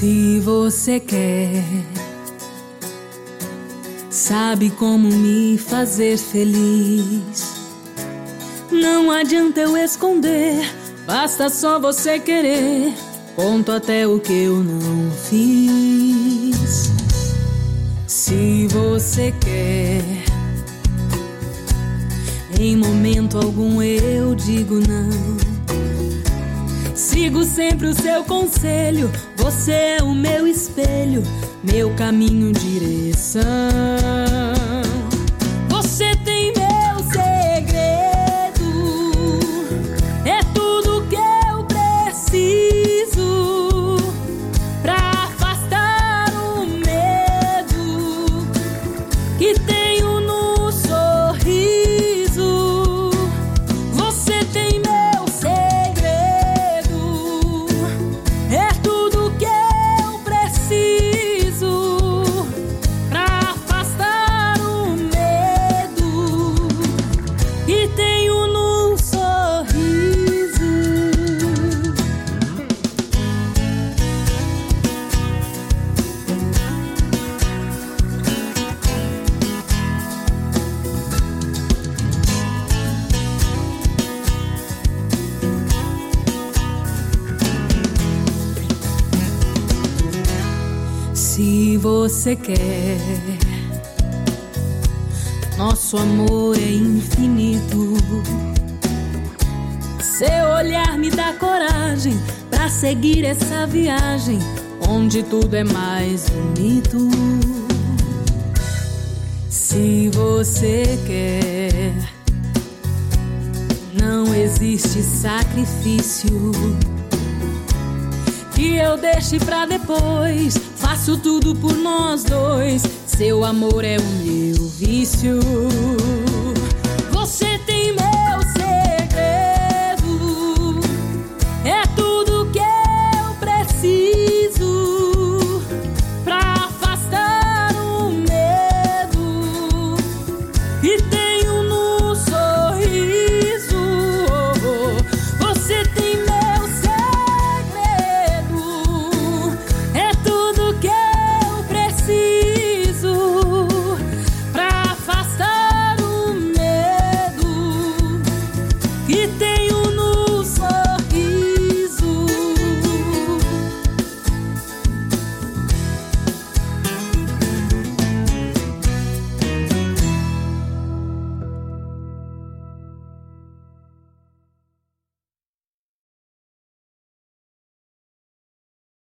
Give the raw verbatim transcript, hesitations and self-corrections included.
Se você quer, sabe como me fazer feliz. Não adianta eu esconder, basta só você querer. Conto até o que eu não fiz. Se você quer, em momento algum eu digo não. Sigo sempre o seu conselho, você é o meu espelho, meu caminho, direção. Você tem meu segredo, é tudo que eu preciso pra afastar o medo que tenho no sorriso. Você tem meu segredo, é tudo que eu preciso pra afastar o medo que tenho no sorriso. Se você quer, nosso amor é infinito. Seu olhar me dá coragem pra seguir essa viagem onde tudo é mais bonito. Se você quer, não existe sacrifício que eu deixe pra depois. Faço tudo por nós dois, seu amor é o meu vício.